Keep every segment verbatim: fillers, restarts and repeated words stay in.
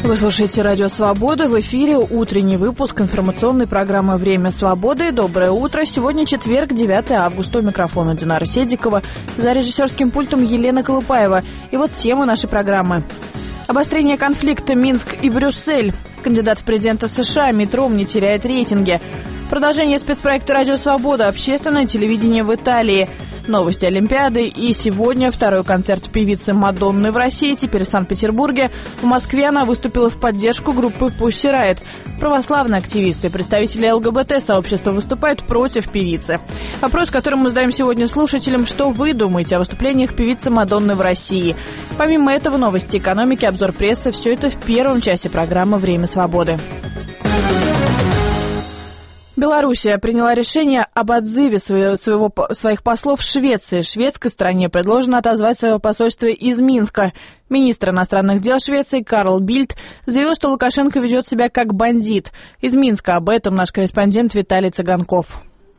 Вы слушаете Радио Свобода. В эфире утренний выпуск информационной программы «Время свободы». Доброе утро. Сегодня четверг, девятое августа. У микрофона Динара Седикова. За режиссерским пультом Елена Колупаева. И вот темы нашей программы. Обострение конфликта Минск и Брюссель. Кандидат в президенты США Митт Ромни теряет рейтинги. Продолжение спецпроекта «Радио Свобода». Общественное телевидение в Италии. Новости Олимпиады. И сегодня второй концерт певицы Мадонны в России, теперь в Санкт-Петербурге. В Москве она выступила в поддержку группы Pussy Riot. Православные активисты и представители ЛГБТ-сообщества выступают против певицы. Вопрос, который мы задаем сегодня слушателям: что вы думаете о выступлениях певицы Мадонны в России? Помимо этого, новости экономики, обзор прессы. Все это в первом часе программы «Время свободы». Белоруссия приняла решение об отзыве своего, своих послов в Швеции. Шведской стране предложено отозвать свое посольство из Минска. Министр иностранных дел Швеции Карл Бильд заявил, что Лукашенко ведет себя как бандит. Из Минска об этом наш корреспондент Виталий Цыганков.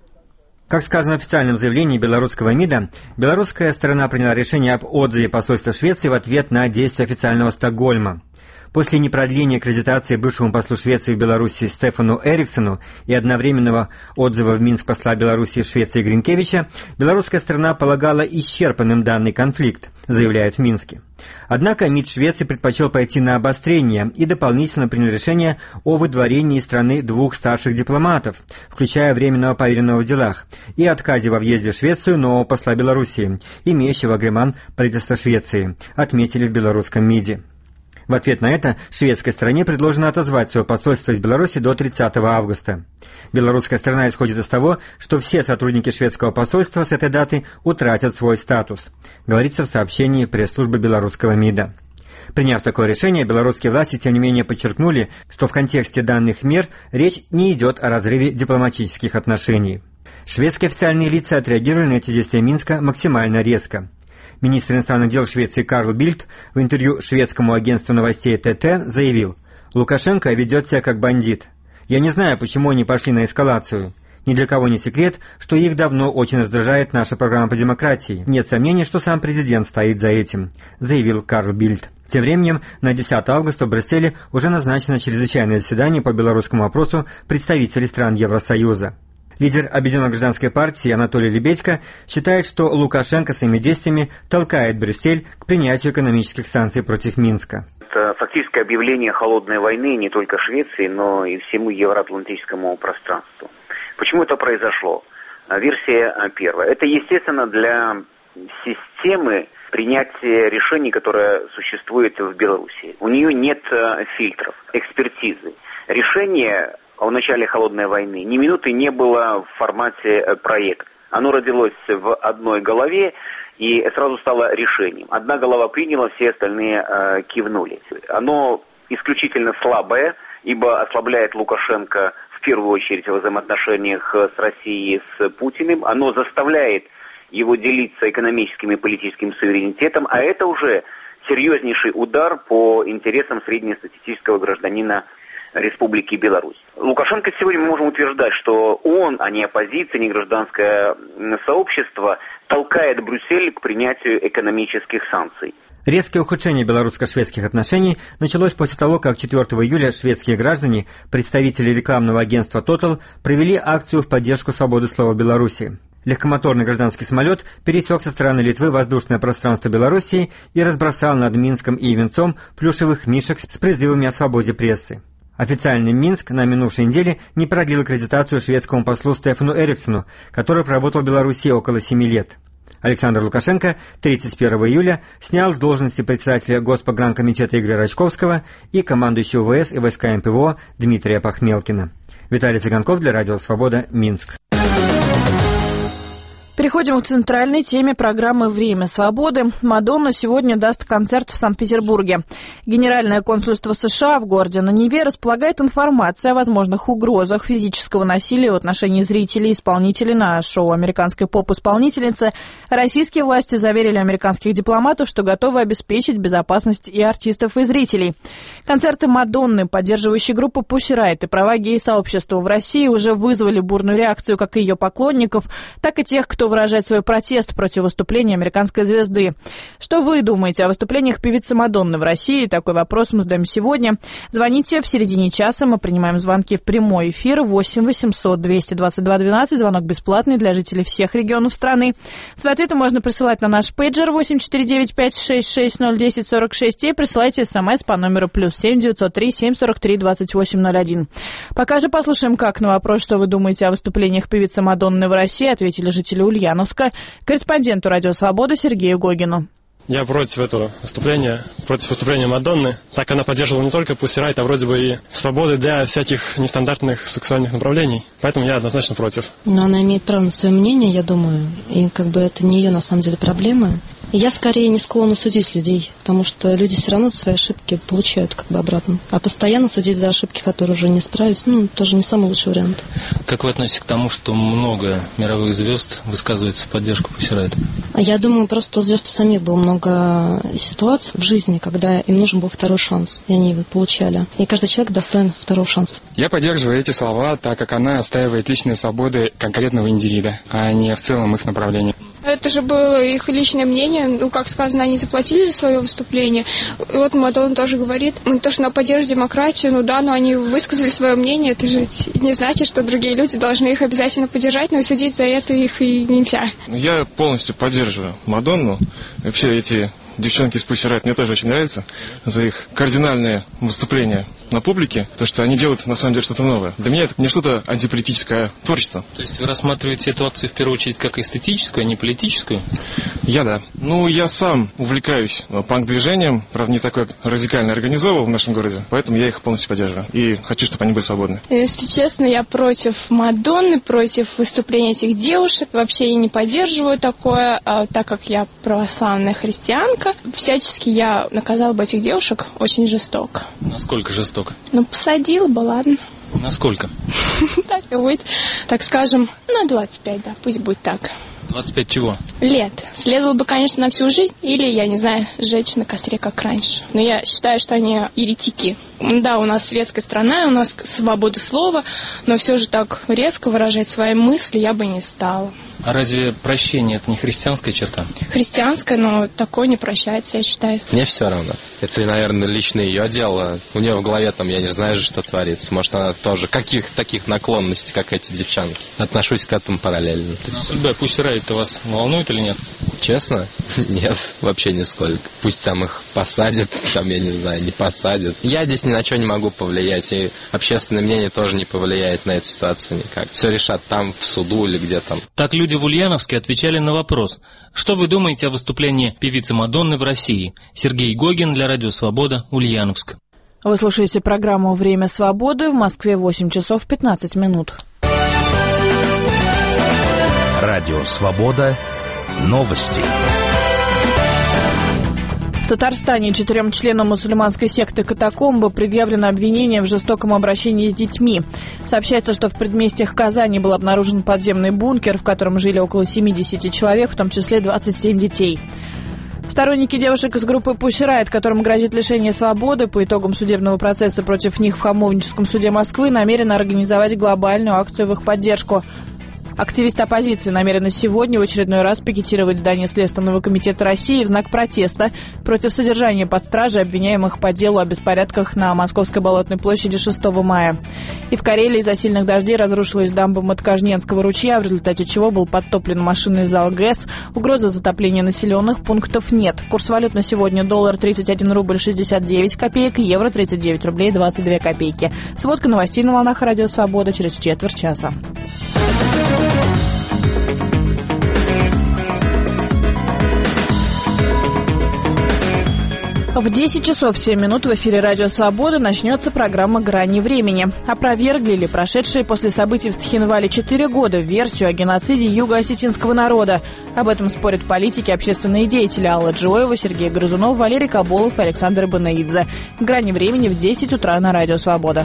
Как сказано в официальном заявлении белорусского МИДа, белорусская сторона приняла решение об отзыве посольства Швеции в ответ на действия официального Стокгольма. После непродления аккредитации бывшему послу Швеции в Беларуси Стефану Эриксону и одновременного отзыва в Минск посла Беларуси в Швеции Гринкевича, белорусская сторона полагала исчерпанным данный конфликт, заявляют в Минске. Однако МИД Швеции предпочел пойти на обострение и дополнительно принял решение о выдворении из страны двух старших дипломатов, включая временного поверенного в делах, и отказе во въезде в Швецию нового посла Беларуси, имеющего агреман правительства Швеции, отметили в белорусском МИДе. В ответ на это шведской стороне предложено отозвать свое посольство из Беларуси до тридцатого августа. Белорусская сторона исходит из того, что все сотрудники шведского посольства с этой даты утратят свой статус, говорится в сообщении пресс-службы белорусского МИДа. Приняв такое решение, белорусские власти, тем не менее, подчеркнули, что в контексте данных мер речь не идет о разрыве дипломатических отношений. Шведские официальные лица отреагировали на эти действия Минска максимально резко. Министр иностранных дел Швеции Карл Бильд в интервью шведскому агентству новостей ТТ заявил: «Лукашенко ведет себя как бандит. Я не знаю, почему они пошли на эскалацию. Ни для кого не секрет, что их давно очень раздражает наша программа по демократии. Нет сомнений, что сам президент стоит за этим», заявил Карл Бильд. Тем временем, на десятое августа в Брюсселе уже назначено чрезвычайное заседание по белорусскому вопросу представителей стран Евросоюза. Лидер Объединенной гражданской партии Анатолий Лебедько считает, что Лукашенко своими действиями толкает Брюссель к принятию экономических санкций против Минска. Это фактическое объявление холодной войны не только Швеции, но и всему евроатлантическому пространству. Почему это произошло? Версия первая. Это, естественно, для системы принятия решений, которая существует в Беларуси. У нее нет фильтров, экспертизы. Решение в начале холодной войны ни минуты не было в формате проекта. Оно родилось в одной голове и сразу стало решением. Одна голова приняла, все остальные э, кивнули. Оно исключительно слабое, ибо ослабляет Лукашенко в первую очередь в взаимоотношениях с Россией, с Путиным. Оно заставляет его делиться экономическим и политическим суверенитетом, а это уже серьезнейший удар по интересам среднестатистического гражданина Республики Беларусь. Лукашенко сегодня мы можем утверждать, что он, а не оппозиция, не гражданское сообщество, толкает Брюссель к принятию экономических санкций. Резкое ухудшение белорусско-шведских отношений началось после того, как четвёртого июля шведские граждане, представители рекламного агентства Total, провели акцию в поддержку свободы слова в Беларуси. Легкомоторный гражданский самолет пересек со стороны Литвы воздушное пространство Белоруссии и разбросал над Минском и Венцом плюшевых мишек с призывами о свободе прессы. Официальный Минск на минувшей неделе не продлил аккредитацию шведскому послу Стефану Эриксону, который проработал в Беларуси около семи лет. Александр Лукашенко тридцать первого июля снял с должности председателя Госпогранкомитета Игоря Рачковского и командующего ВС и войска эм пэ вэ о Дмитрия Пахмелкина. Виталий Цыганков для Радио Свобода, Минск. Переходим к центральной теме программы «Время свободы». Мадонна сегодня даст концерт в Санкт-Петербурге. Генеральное консульство США в городе на Неве располагает информацией о возможных угрозах физического насилия в отношении зрителей и исполнителей на шоу американской поп-исполнительницы. Российские власти заверили американских дипломатов, что готовы обеспечить безопасность и артистов, и зрителей. Концерты Мадонны, поддерживающие группу Pussy Riot, и права гей-сообщества в России уже вызвали бурную реакцию как ее поклонников, так и тех, кто решил выражать свой протест против выступления американской звезды. Что вы думаете о выступлениях певицы Мадонны в России? Такой вопрос мы задаем сегодня. Звоните в середине часа, мы принимаем звонки в прямой эфир восемь восемьсот двести двадцать два двенадцать, звонок бесплатный для жителей всех регионов страны. Свои ответы можно присылать на наш пейджер восемь четыре девять пять шесть шесть ноль один ноль сорок шесть и присылайте смс по номеру плюс семь девятьсот три семь сорок три двадцать восемь ноль один. Пока же послушаем, как на вопрос, что вы думаете о выступлениях певицы Мадонны в России, ответили жители Ульяновска, корреспонденту «Радио Свобода» Сергею Гогину. Я против этого выступления, против выступления Мадонны. Так она поддерживала не только Pussy Riot, а вроде бы и свободы для всяких нестандартных сексуальных направлений. Поэтому я однозначно против. Но она имеет право на свое мнение, я думаю. И как бы это не ее на самом деле проблема. Я скорее не склонна судить людей, потому что люди все равно свои ошибки получают как бы обратно. А постоянно судить за ошибки, которые уже не справились, ну, тоже не самый лучший вариант. Как вы относитесь к тому, что много мировых звезд высказывается в поддержку Pussy Riot? Я думаю, просто у звезд у самих было много ситуаций в жизни, когда им нужен был второй шанс, и они его получали. И каждый человек достоин второго шанса. Я поддерживаю эти слова, так как она отстаивает личные свободы конкретного индивида, а не в целом их направление. Это же было их личное мнение. Ну, как сказано, они заплатили за свое выступление. И вот Мадонна тоже говорит, мы то, что она поддерживает демократию, ну да, но они высказали свое мнение. Это же не значит, что другие люди должны их обязательно поддержать, но судить за это их и нельзя. Я полностью поддерживаю Мадонну. Вообще эти девчонки из Pussy Riot мне тоже очень нравятся за их кардинальные выступления на публике, то, что они делают на самом деле что-то новое. Для меня это не что-то антиполитическое, а творчество. То есть вы рассматриваете эту акцию в первую очередь как эстетическую, а не политическую? Я да. Ну, я сам увлекаюсь панк-движением, правда, не такой радикально организовывал в нашем городе, поэтому я их полностью поддерживаю. И хочу, чтобы они были свободны. Если честно, я против Мадонны, против выступления этих девушек. Вообще я не поддерживаю такое, а, так как я православная христианка. Всячески я наказала бы этих девушек очень жестоко. Насколько жестоко? Ну, посадила бы, ладно. Насколько? Так и будет. Так скажем, ну, двадцать пять, да, пусть будет так. двадцать пять чего? Лет. Следовало бы, конечно, на всю жизнь, или, я не знаю, сжечь на костре, как раньше. Но я считаю, что они еретики. Да, у нас светская страна, у нас свобода слова, но все же так резко выражать свои мысли я бы не стала. А разве прощение — это не христианская черта? Христианская, но такое не прощается, я считаю. Мне все равно. Это, наверное, лично ее дело. У нее в голове там, я не знаю, что творится. Может, она тоже каких таких наклонностей, как эти девчонки. Отношусь к этому параллельно. Судьба Pussy Riot вас волнует или нет? Честно? Нет, вообще нисколько. Пусть там их посадят, там, я не знаю, не посадят. Я здесь ни на что не могу повлиять, и общественное мнение тоже не повлияет на эту ситуацию никак. Все решат там, в суду или где там. Так люди в Ульяновске отвечали на вопрос: что вы думаете о выступлении певицы Мадонны в России? Сергей Гогин для Радио Свобода, Ульяновск. Вы слушаете программу «Время свободы». В Москве восемь часов пятнадцать минут. Радио Свобода. Новости. В Татарстане четырем членам мусульманской секты «Катакомбы» предъявлено обвинение в жестоком обращении с детьми. Сообщается, что в предместьях Казани был обнаружен подземный бункер, в котором жили около семидесяти человек, в том числе двадцать семь детей. Сторонники девушек из группы Pussy Riot, которым грозит лишение свободы по итогам судебного процесса против них в Хамовническом суде Москвы, намерены организовать глобальную акцию в их поддержку. Активисты оппозиции намерены сегодня в очередной раз пикетировать здание Следственного комитета России в знак протеста против содержания под стражей обвиняемых по делу о беспорядках на Московской Болотной площади шестого мая. И в Карелии из-за сильных дождей разрушилась дамба Маткажненского ручья, в результате чего был подтоплен машинный зал ГЭС. Угрозы затопления населенных пунктов нет. Курс валют на сегодня: доллар тридцать один рубль шестьдесят девять копеек, евро тридцать девять рублей двадцать две копейки. Сводка новостей на волнах Радио Свобода через четверть часа. В десять часов семь минут в эфире Радио Свобода начнется программа «Грани времени». Опровергли ли прошедшие после событий в Цхинвале четыре года версию о геноциде юго-осетинского народа? Об этом спорят политики, общественные деятели: Алла Джоева, Сергей Грызунов, Валерий Каболов и Александр Банаидзе. «Грани времени» в десять утра на Радио Свобода.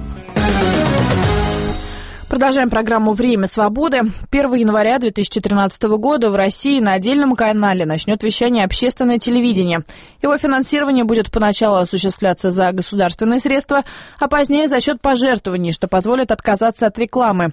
Продолжаем программу «Время свободы». первого января две тысячи тринадцатого года в России на отдельном канале начнет вещание общественное телевидение. Его финансирование будет поначалу осуществляться за государственные средства, а позднее за счет пожертвований, что позволит отказаться от рекламы.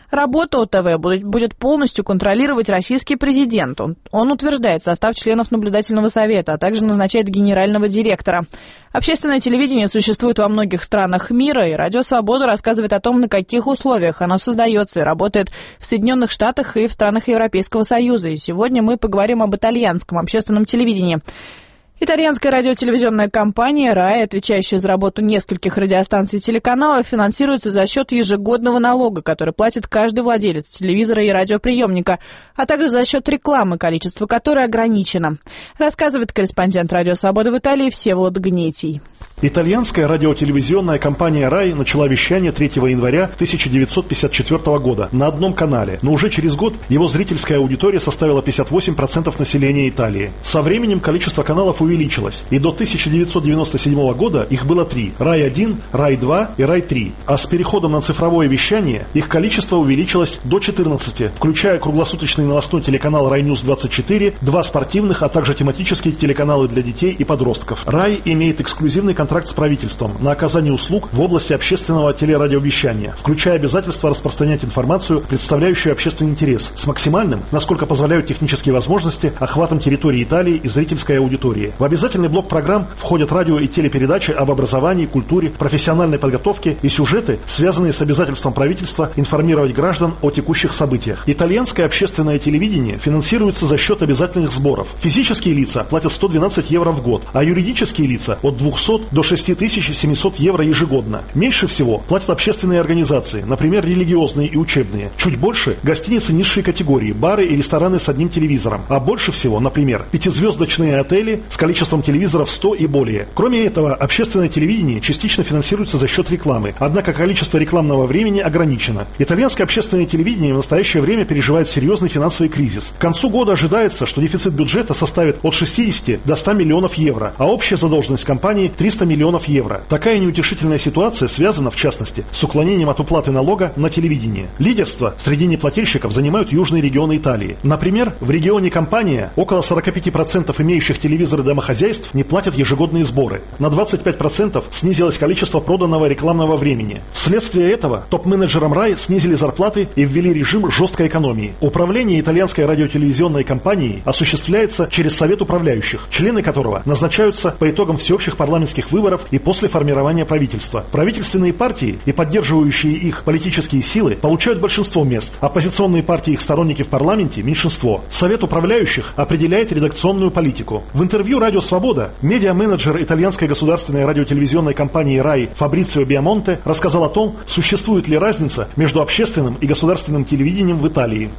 Работу ОТВ будет, будет полностью контролировать российский президент. Он, он утверждает состав членов наблюдательного совета, а также назначает генерального директора. Общественное телевидение существует во многих странах мира, и Радио Свобода рассказывает о том, на каких условиях оно создается и работает в Соединенных Штатах и в странах Европейского Союза. И сегодня мы поговорим об итальянском общественном телевидении. Итальянская радиотелевизионная компания «Рай», отвечающая за работу нескольких радиостанций и телеканалов, финансируется за счет ежегодного налога, который платит каждый владелец телевизора и радиоприемника, а также за счет рекламы, количество которой ограничено. Рассказывает корреспондент «Радио Свобода» в Италии Всеволод Гнетий. Итальянская радиотелевизионная компания «Рай» начала вещание третьего января тысяча девятьсот пятьдесят четвёртого года на одном канале, но уже через год его зрительская аудитория составила пятьдесят восемь процентов населения Италии. Со временем количество каналов увеличилось, и до тысяча девятьсот девяносто седьмого года их было три – «Рай один», «Рай два» и «Рай три». А с переходом на цифровое вещание их количество увеличилось до четырнадцати, включая круглосуточный новостной телеканал «Рай Ньюс двадцать четыре», два спортивных, а также тематические телеканалы для детей и подростков. «Рай» имеет эксклюзивный контракт с правительством на оказание услуг в области общественного телерадиовещания, включая обязательство распространять информацию, представляющую общественный интерес, с максимальным, насколько позволяют технические возможности, охватом территории Италии и зрительской аудитории. В обязательный блок программ входят радио и телепередачи об образовании, культуре, профессиональной подготовке и сюжеты, связанные с обязательством правительства информировать граждан о текущих событиях. Итальянское общественное телевидение финансируется за счет обязательных сборов. Физические лица платят сто двенадцать евро в год, а юридические лица от двухсот до шести тысяч семисот евро ежегодно. Меньше всего платят общественные организации, например, религиозные и учебные. Чуть больше – гостиницы низшей категории, бары и рестораны с одним телевизором. А больше всего, например, пятизвездочные отели с количеством телевизоров сто и более. Кроме этого, общественное телевидение частично финансируется за счет рекламы, однако количество рекламного времени ограничено. Итальянское общественное телевидение в настоящее время переживает серьезный финансовый кризис. К концу года ожидается, что дефицит бюджета составит от шестидесяти до ста миллионов евро, а общая задолженность компании – триста миллионов евро. Такая неутешительная ситуация связана, в частности, с уклонением от уплаты налога на телевидение. Лидерство среди неплательщиков занимают южные регионы Италии. Например, в регионе Кампания около сорока пяти процентов имеющих телевизоры домохозяйств не платят ежегодные сборы. На двадцать пять процентов снизилось количество проданного рекламного времени. Вследствие этого топ-менеджерам «Рай» снизили зарплаты и ввели режим жесткой экономии. Управление итальянской радиотелевизионной компанией осуществляется через Совет управляющих, члены которого назначаются по итогам всеобщих парламентских выборов и после формирования правительства. Правительственные партии и поддерживающие их политические силы получают большинство мест, оппозиционные партии и их сторонники в парламенте – меньшинство. Совет управляющих определяет редакционную политику. В интервью «Радио Свобода» медиа-менеджер итальянской государственной радиотелевизионной компании «Рай» Фабрицио Биамонте рассказал о том, существует ли разница между общественным и государственным телевидением в Италии.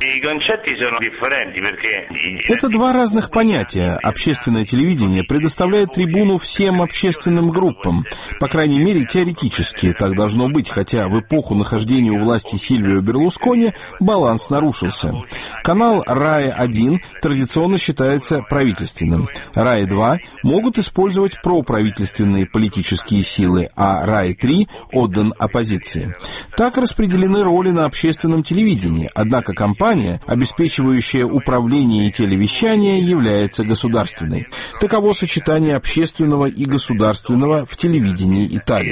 Это два разных понятия. Общественное телевидение предоставляет трибуну всем общественным группам. По крайней мере, теоретически так должно быть, хотя в эпоху нахождения у власти Сильвио Берлускони баланс нарушился. Канал «Рай один» традиционно считается правительственным. «Рай два» могут использовать проправительственные политические силы, а «Рай три» отдан оппозиции. Так распределены роли на общественном телевидении, однако компания, обеспечивающая управление и телевещание, является государственной. Таково сочетание общественного и государственного в телевидении Италии.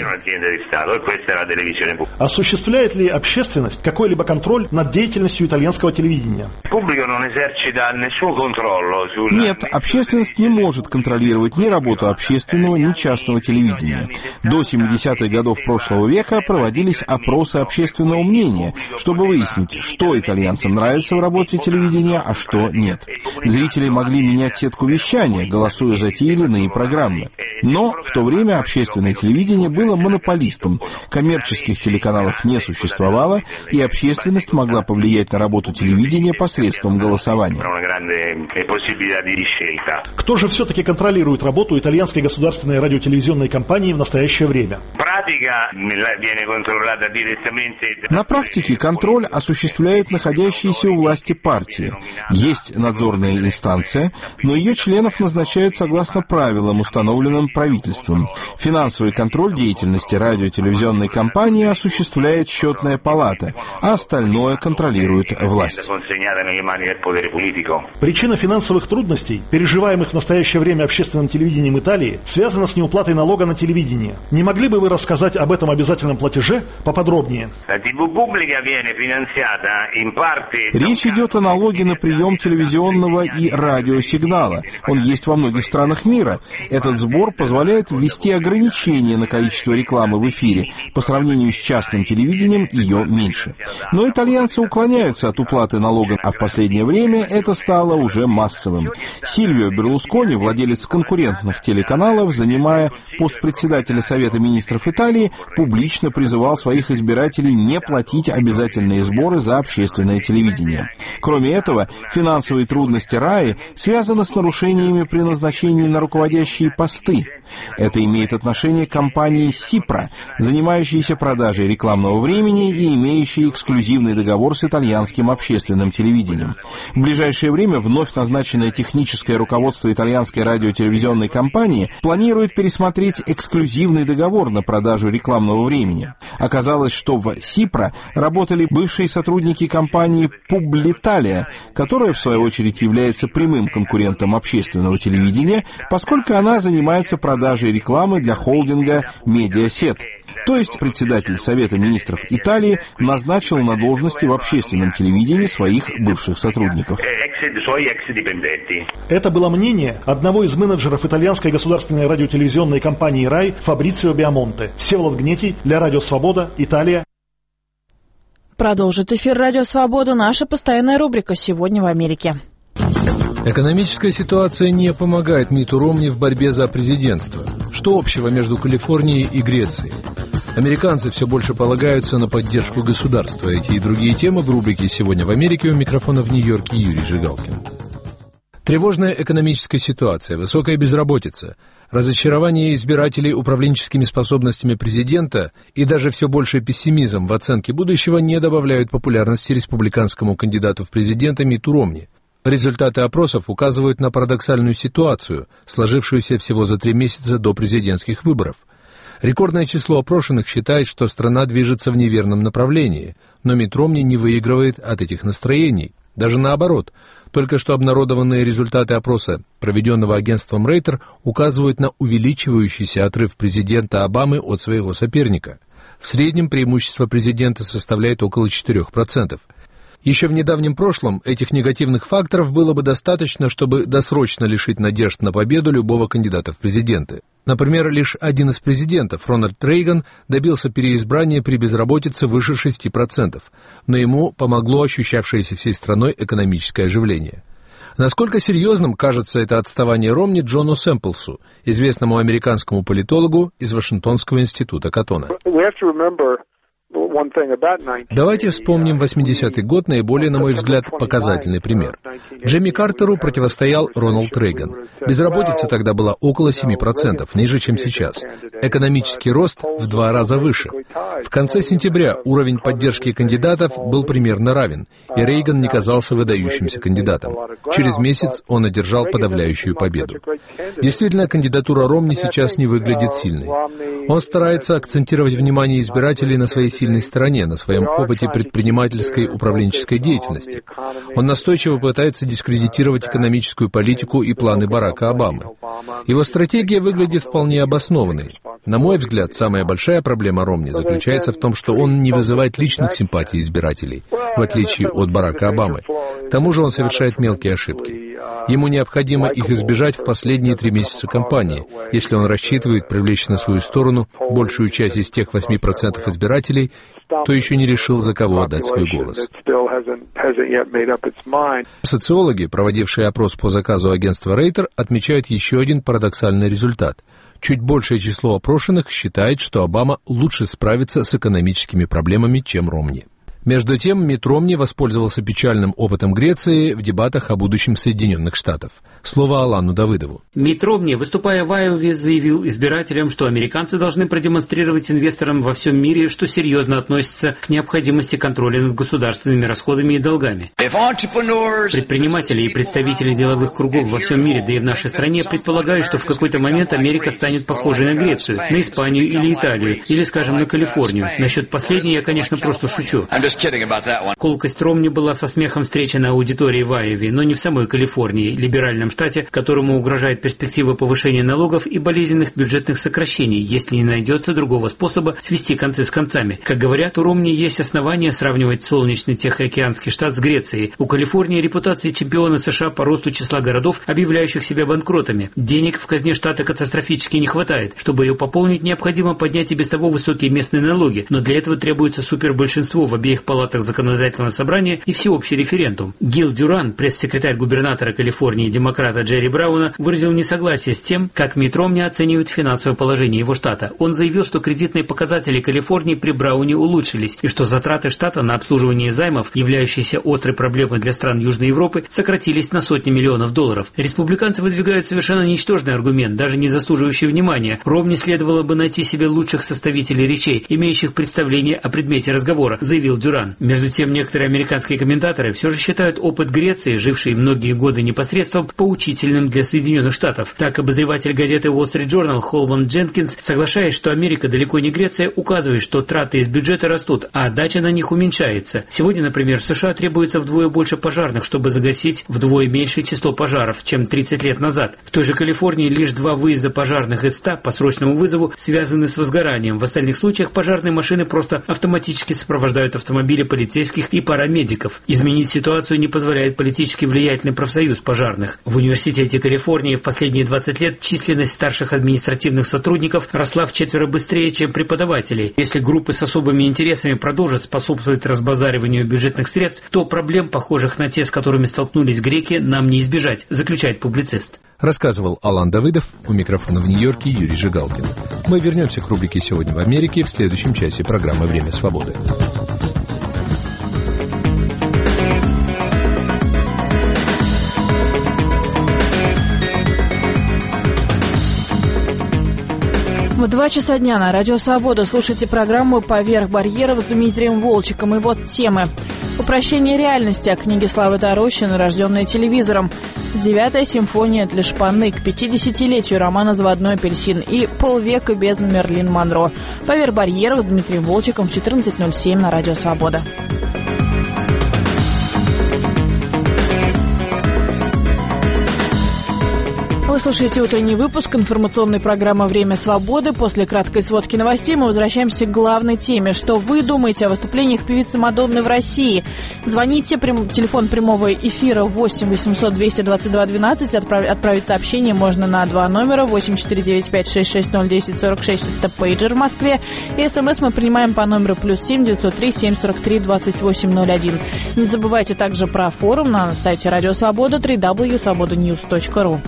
Осуществляет ли общественность какой-либо контроль над деятельностью итальянского телевидения? Нет, общественность не может контролировать ни работу общественного, ни частного телевидения. До семидесятых годов прошлого века проводились опросы общественного мнения, чтобы выяснить, что итальянцам нравится в работе телевидения, а что нет. Зрители могли менять сетку вещания, голосуя за те или иные программы. Но в то время общественное телевидение было монополистом, коммерческих телеканалов не существовало, и общественность могла повлиять на работу телевидения посредством голосования. Кто же все-таки контролирует работу итальянской государственной радиотелевизионной компании в настоящее время? На практике контроль осуществляет находящиеся у власти партии. Есть надзорная инстанция, но ее членов назначают согласно правилам, установленным федеральным правительством. Финансовый контроль деятельности радио-телевизионной компании осуществляет счетная палата, а остальное контролирует власть. Причина финансовых трудностей, переживаемых в настоящее время общественным телевидением Италии, связана с неуплатой налога на телевидение. Не могли бы вы рассказать об этом обязательном платеже поподробнее? Речь идет о налоге на прием телевизионного и радиосигнала. Он есть во многих странах мира. Этот сбор позволяет ввести ограничения на количество рекламы в эфире. По сравнению с частным телевидением ее меньше. Но итальянцы уклоняются от уплаты налога, а в последнее время это стало уже массовым. Сильвио Берлускони, владелец конкурентных телеканалов, занимая пост председателя Совета министров Италии, публично призывал своих избирателей не платить обязательные сборы за общественное телевидение. Кроме этого, финансовые трудности РАИ связаны с нарушениями при назначении на руководящие посты. Это имеет отношение к компании «Сипра», занимающейся продажей рекламного времени и имеющей эксклюзивный договор с итальянским общественным телевидением. В ближайшее время вновь назначенное техническое руководство итальянской радиотелевизионной компании планирует пересмотреть эксклюзивный договор на продажу рекламного времени. Оказалось, что в «Сипра» работали бывшие сотрудники компании «Публиталия», которая, в свою очередь, является прямым конкурентом общественного телевидения, поскольку она занимается продажей рекламы для холдинга «Медиасет». То есть председатель Совета министров Италии назначил на должности в общественном телевидении своих бывших сотрудников. Это было мнение одного из менеджеров итальянской государственной радиотелевизионной компании «Рай» Фабрицио Биамонте. Всеволод Гнетий для «Радио Свобода», Италия. Продолжит эфир «Радио Свобода» наша постоянная рубрика «Сегодня в Америке». Экономическая ситуация не помогает Митту Ромни в борьбе за президентство. Что общего между Калифорнией и Грецией? Американцы все больше полагаются на поддержку государства. Эти и другие темы в рубрике «Сегодня в Америке». У микрофона в Нью-Йорке Юрий Жигалкин. Тревожная экономическая ситуация, высокая безработица, разочарование избирателей управленческими способностями президента и даже все больший пессимизм в оценке будущего не добавляют популярности республиканскому кандидату в президенты Митту Ромни. Результаты опросов указывают на парадоксальную ситуацию, сложившуюся всего за три месяца до президентских выборов. Рекордное число опрошенных считает, что страна движется в неверном направлении, но Митт Ромни не выигрывает от этих настроений. Даже наоборот, только что обнародованные результаты опроса, проведенного агентством Рейтер, указывают на увеличивающийся отрыв президента Обамы от своего соперника. В среднем преимущество президента составляет около четырех процентов. Еще в недавнем прошлом этих негативных факторов было бы достаточно, чтобы досрочно лишить надежд на победу любого кандидата в президенты. Например, лишь один из президентов, Рональд Рейган, добился переизбрания при безработице выше шести процентов, но ему помогло ощущавшееся всей страной экономическое оживление. Насколько серьезным кажется это отставание Ромни Джону Сэмплсу, известному американскому политологу из Вашингтонского института Каттона? Давайте вспомним восьмидесятый год, наиболее, на мой взгляд, показательный пример. Джимми Картеру противостоял Рональд Рейган. Безработица тогда была около семи процентов, ниже, чем сейчас. Экономический рост в два раза выше. В конце сентября уровень поддержки кандидатов был примерно равен, и Рейган не казался выдающимся кандидатом. Через месяц он одержал подавляющую победу. Действительно, кандидатура Ромни сейчас не выглядит сильной. Он старается акцентировать внимание избирателей на своей сильной стороне, на своем опыте предпринимательской управленческой деятельности. Он настойчиво пытается дискредитировать экономическую политику и планы Барака Обамы. Его стратегия выглядит вполне обоснованной. На мой взгляд, самая большая проблема Ромни заключается в том, что он не вызывает личных симпатий избирателей, в отличие от Барака Обамы. К тому же он совершает мелкие ошибки. Ему необходимо их избежать в последние три месяца кампании, если он рассчитывает привлечь на свою сторону большую часть из тех восьми процентов избирателей, кто еще не решил, за кого отдать свой голос. Социологи, проводившие опрос по заказу агентства Рейтер, отмечают еще один парадоксальный результат. Чуть большее число опрошенных считает, что Обама лучше справится с экономическими проблемами, чем Ромни. Между тем, Митт Ромни воспользовался печальным опытом Греции в дебатах о будущем Соединенных Штатов. Слово Алану Давыдову. Митт Ромни, выступая в Айове, заявил избирателям, что американцы должны продемонстрировать инвесторам во всем мире, что серьезно относятся к необходимости контроля над государственными расходами и долгами. Предприниматели и представители деловых кругов во всем мире, да и в нашей стране, предполагают, что в какой-то момент Америка станет похожей на Грецию, на Испанию или Италию, или, скажем, на Калифорнию. Насчет последней я, конечно, просто шучу. Колкость Ромни была со смехом встречена аудиторией в Айове, но не в самой Калифорнии, либеральном штате, которому угрожает перспектива повышения налогов и болезненных бюджетных сокращений, если не найдется другого способа свести концы с концами. Как говорят, у Ромни есть основания сравнивать солнечный Тихоокеанский штат с Грецией. У Калифорнии репутация чемпиона США по росту числа городов, объявляющих себя банкротами. Денег в казне штата катастрофически не хватает. Чтобы ее пополнить, необходимо поднять и без того высокие местные налоги, но для этого требуется супербольшинство в обеих палатах законодательного собрания и всеобщий референдум. Гил Дюран, пресс-секретарь губернатора Калифорнии демократа Джерри Брауна, выразил несогласие с тем, как Митт Ромни оценивает финансовое положение его штата. Он заявил, что кредитные показатели Калифорнии при Брауне улучшились и что затраты штата на обслуживание займов, являющиеся острой проблемой для стран Южной Европы, сократились на сотни миллионов долларов. Республиканцы выдвигают совершенно ничтожный аргумент, даже не заслуживающий внимания. Ромни следовало бы найти себе лучших составителей речей, имеющих представление о предмете разговора, заявил Дюран. Между тем, некоторые американские комментаторы все же считают опыт Греции, жившей многие годы непосредством, поучительным для Соединенных Штатов. Так, обозреватель газеты Wall Street Journal Холман Дженкинс, соглашаясь, что Америка далеко не Греция, указывает, что траты из бюджета растут, а отдача на них уменьшается. Сегодня, например, в США требуется вдвое больше пожарных, чтобы загасить вдвое меньшее число пожаров, чем тридцать лет назад. В той же Калифорнии лишь два выезда пожарных из ста по срочному вызову связаны с возгоранием. В остальных случаях пожарные машины просто автоматически сопровождают автомобили полицейских и парамедиков. Изменить ситуацию не позволяет политически влиятельный профсоюз пожарных. В университете Калифорнии в последние двадцать лет численность старших административных сотрудников росла вчетверо быстрее, чем преподавателей. Если группы с особыми интересами продолжат способствовать разбазариванию бюджетных средств, то проблем, похожих на те, с которыми столкнулись греки, нам не избежать, заключает публицист. Рассказывал Алан Давыдов, у микрофона в Нью-Йорке Юрий Жигалкин. Мы вернемся к рубрике «Сегодня в Америке» в следующем часе программы «Время свободы». В два часа дня на Радио Свобода слушайте программу «Поверх барьеров» с Дмитрием Волчиком. И вот темы. Упрощение реальности о книге Славы Тарощина, рожденной телевизором. Девятая симфония для шпаны к пятидесятилетию романа «Заводной апельсин» и полвека без Мерлин Монро. «Поверх барьеров» с Дмитрием Волчиком в четырнадцать ноль семь на Радио Свобода. Вы слушаете утренний выпуск информационной программы «Время свободы». После краткой сводки новостей мы возвращаемся к главной теме. Что вы думаете о выступлениях певицы Мадонны в России? Звоните, прям, телефон прямого эфира восемь восемьсот двести двадцать два двенадцать. Отправ, отправить сообщение можно на два номера восемь четыре девять пять шесть шесть ноль десять сорок шесть. Это пейджер в Москве. И смс мы принимаем по номеру плюс семь девятьсот три семь сорок три двадцать восемь ноль один. Не забывайте также про форум на сайте Радио Свобода дабл ю дабл ю дабл ю точка свобода ньюс точка ру.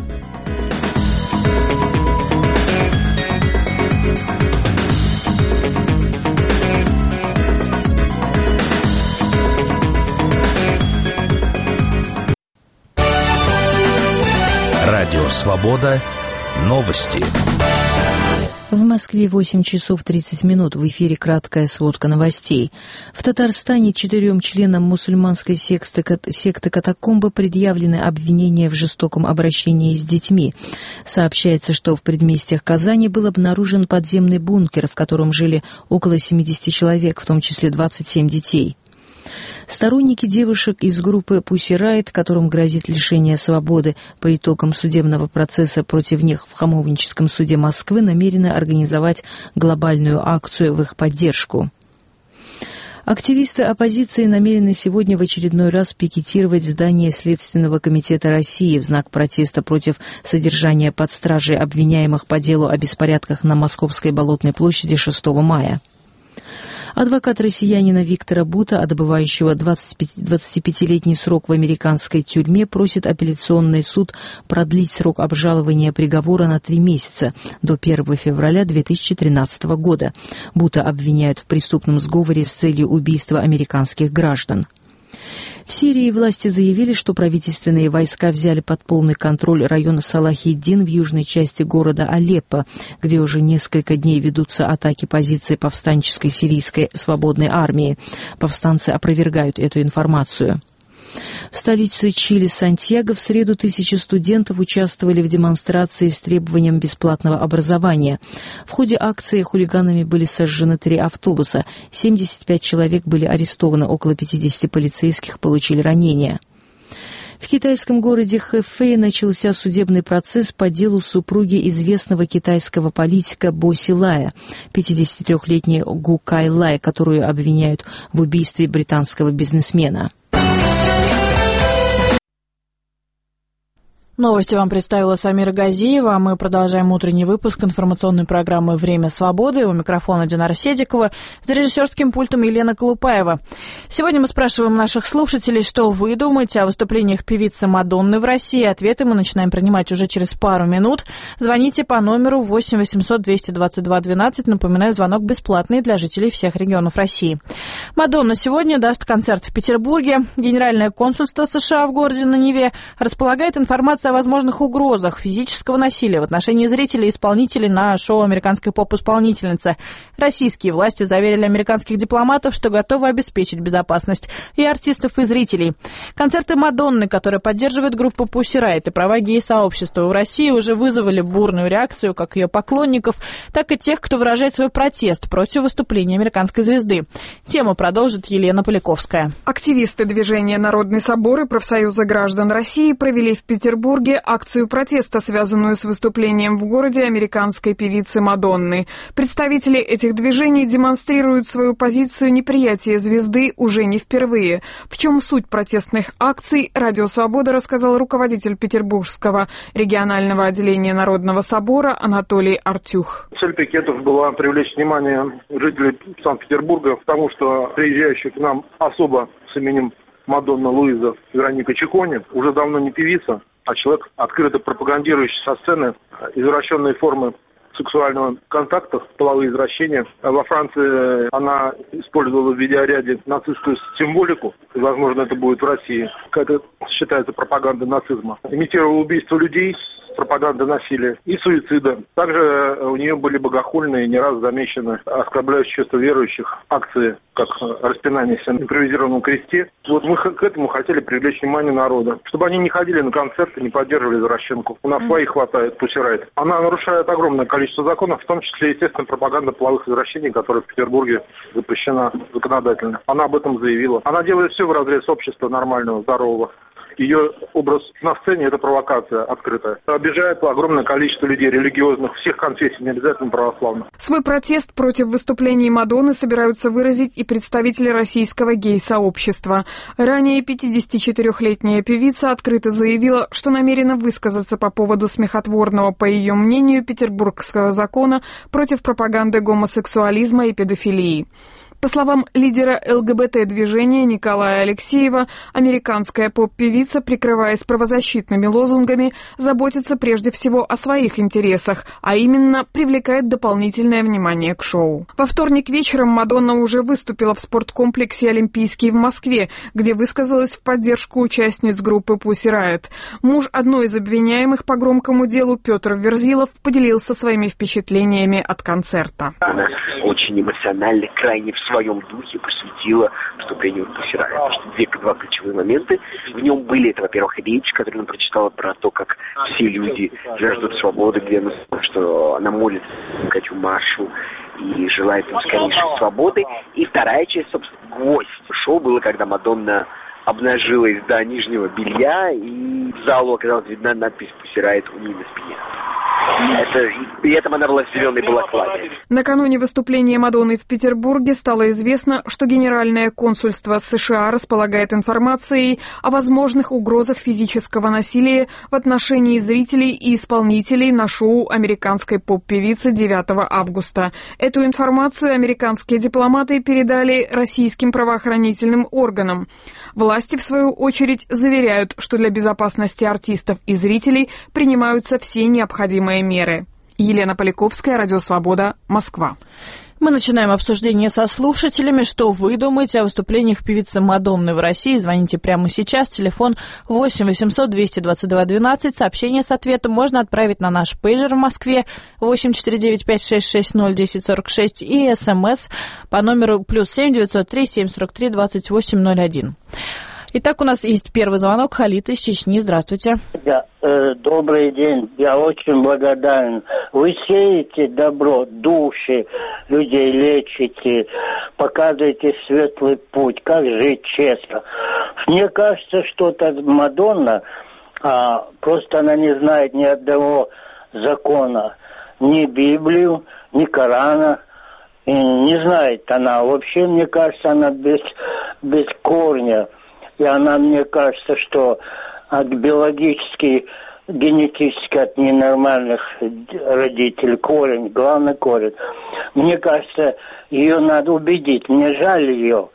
Радио Свобода. Новости. В Москве восемь часов тридцать минут. В эфире краткая сводка новостей. В Татарстане четырем членам мусульманской секты, секты «Катакомбы» предъявлены обвинения в жестоком обращении с детьми. Сообщается, что в предместьях Казани был обнаружен подземный бункер, в котором жили около семидесяти человек, в том числе двадцать семь детей. Сторонники девушек из группы Pussy Riot, которым грозит лишение свободы по итогам судебного процесса против них в Хамовническом суде Москвы, намерены организовать глобальную акцию в их поддержку. Активисты оппозиции намерены сегодня в очередной раз пикетировать здание Следственного комитета России в знак протеста против содержания под стражей обвиняемых по делу о беспорядках на Московской Болотной площади шестого мая. Адвокат россиянина Виктора Бута, отбывающего двадцатипятилетний срок в американской тюрьме, просит апелляционный суд продлить срок обжалования приговора на три месяца, до первого февраля две тысячи тринадцатого года. Бута обвиняют в преступном сговоре с целью убийства американских граждан. В Сирии власти заявили, что правительственные войска взяли под полный контроль район Салахиддин в южной части города Алеппо, где уже несколько дней ведутся атаки позиций повстанческой сирийской свободной армии. Повстанцы опровергают эту информацию. В столице Чили Сантьяго в среду тысячи студентов участвовали в демонстрации с требованием бесплатного образования. В ходе акции хулиганами были сожжены три автобуса, семьдесят пять человек были арестованы, около пятьдесят полицейских получили ранения. В китайском городе Хэфэй начался судебный процесс по делу супруги известного китайского политика Бо Силая, пятидесятитрёхлетней Гу Кайлай, которую обвиняют в убийстве британского бизнесмена. Новости вам представила Самира Газиева, а мы продолжаем утренний выпуск информационной программы «Время свободы». У микрофона Динара Седикова, с режиссерским пультом Елена Колупаева. Сегодня мы спрашиваем наших слушателей, что вы думаете о выступлениях певицы Мадонны в России. Ответы мы начинаем принимать уже через пару минут. Звоните по номеру восемь восемьсот двести двадцать два двенадцать. Напоминаю, звонок бесплатный для жителей всех регионов России. Мадонна сегодня даст концерт в Петербурге. Генеральное консульство США в городе на Неве располагает информацией о возможных угрозах физического насилия в отношении зрителей и исполнителей на шоу американской поп-исполнительницы. Российские власти заверили американских дипломатов, что готовы обеспечить безопасность и артистов, и зрителей. Концерты Мадонны, которые поддерживает группа Pussy Riot, и права гей-сообщества в России уже вызвали бурную реакцию как ее поклонников, так и тех, кто выражает свой протест против выступления американской звезды. Тему продолжит Елена Поляковская. Активисты движения «Народный собор» и профсоюза граждан России провели в Петербурге акцию протеста, связанную с выступлением в городе американской певицы Мадонны. Представители этих движений демонстрируют свою позицию неприятия звезды уже не впервые. В чем суть протестных акций, Радио Свобода рассказал руководитель Петербургского регионального отделения Народного собора Анатолий Артюх. Цель пикетов была привлечь внимание жителей Санкт-Петербурга к тому, что приезжающая к нам особо с именем Мадонна Луиза Вероника Чикони уже давно не певица, а человек, открыто пропагандирующий со сцены извращенные формы сексуального контакта, половые извращения. Во Франции она использовала в видеоряде нацистскую символику, и, возможно, это будет в России. Это считается пропагандой нацизма. Имитировала убийство людей, пропаганда насилия и суицида. Также у нее были богохульные, не раз замечены оскорбляющие чувства верующих акции, как распинание на импровизированном кресте. Вот мы к этому хотели привлечь внимание народа, чтобы они не ходили на концерты, не поддерживали извращенку. У нас своих хватает, Pussy Riot. Она нарушает огромное количество законов, в том числе, естественно, пропаганда половых извращений, которая в Петербурге запрещена законодательно. Она об этом заявила. Она делает все вразрез общества нормального, здорового. Ее образ на сцене – это провокация открытая. Обижает огромное количество людей религиозных, всех конфессий, не обязательно православных. Свой протест против выступлений Мадонны собираются выразить и представители российского гей-сообщества. Ранее пятидесятичетырёхлетняя певица открыто заявила, что намерена высказаться по поводу смехотворного, по ее мнению, петербургского закона против пропаганды гомосексуализма и педофилии. По словам лидера ЛГБТ-движения Николая Алексеева, американская поп-певица, прикрываясь правозащитными лозунгами, заботится прежде всего о своих интересах, а именно привлекает дополнительное внимание к шоу. Во вторник вечером Мадонна уже выступила в спорткомплексе «Олимпийский» в Москве, где высказалась в поддержку участниц группы Pussy Riot. Муж одной из обвиняемых по громкому делу, Петр Верзилов, поделился своими впечатлениями от концерта. Очень эмоционально, крайне в своем духе посвятила выступлению Pussy Riot. Потому что две, два ключевые момента в нем были. Это, во-первых, речь, которую она прочитала про то, как все люди жаждут свободы, где она, что она молится Катю Машу и желает им скорейшей свободы. И вторая часть, собственно, гвоздь шоу было, когда Мадонна обнажилась до нижнего белья, и в залу оказалась видна надпись Pussy Riot у нее на спине. Это, при этом она была в зеленой балаклаве. Накануне выступления Мадонны в Петербурге стало известно, что Генеральное консульство США располагает информацией о возможных угрозах физического насилия в отношении зрителей и исполнителей на шоу американской поп-певицы девятого августа. Эту информацию американские дипломаты передали российским правоохранительным органам. Власти, в свою очередь, заверяют, что для безопасности артистов и зрителей принимаются все необходимые меры. Елена Поляковская, Радио Свобода, Москва. Мы начинаем обсуждение со слушателями. Что вы думаете о выступлениях певицы Мадонны в России? Звоните прямо сейчас. Телефон восемь восемьсот двести двадцать два двенадцать. Сообщение с ответом можно отправить на наш пейджер в Москве восемь четыре девять пять шесть шесть ноль десять сорок шесть и СМС по номеру плюс семь девятьсот три семь сорок три двадцать восемь ноль один. Итак, у нас есть первый звонок. Халит из Чечни. Здравствуйте. Да, э, добрый день. Я очень благодарен. Вы сеете добро, души людей лечите, показываете светлый путь, как жить честно. Мне кажется, что эта Мадонна, а, просто она не знает ни одного закона, ни Библию, ни Корана. И не знает она. Вообще, мне кажется, она без, без корня. И она, мне кажется, что от биологически, генетически от ненормальных родителей корень, главный корень. Мне кажется, ее надо убедить. Мне жаль ее.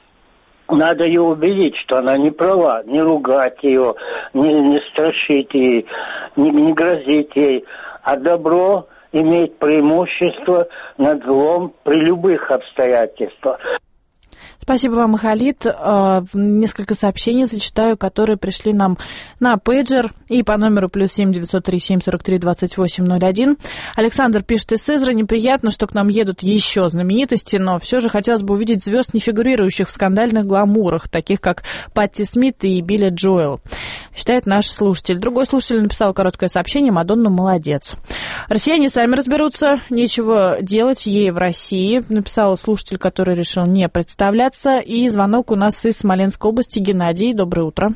Надо ее убедить, что она не права. Не ругать ее, не, не страшить ей, не, не грозить ей. А добро имеет преимущество над злом при любых обстоятельствах. Спасибо вам, Халид. Несколько сообщений зачитаю, которые пришли нам на пейджер и по номеру плюс семь девятьсот три семь сорок три двадцать восемь ноль один. Александр пишет из Сызрани: неприятно, что к нам едут еще знаменитости, но все же хотелось бы увидеть звезд, не фигурирующих в скандальных гламурах, таких как Патти Смит и Билли Джоэл, считает наш слушатель. Другой слушатель написал короткое сообщение: Мадонна молодец. Россияне сами разберутся, нечего делать ей в России, написал слушатель, который решил не представляться. И звонок у нас из Смоленской области. Геннадий, доброе утро.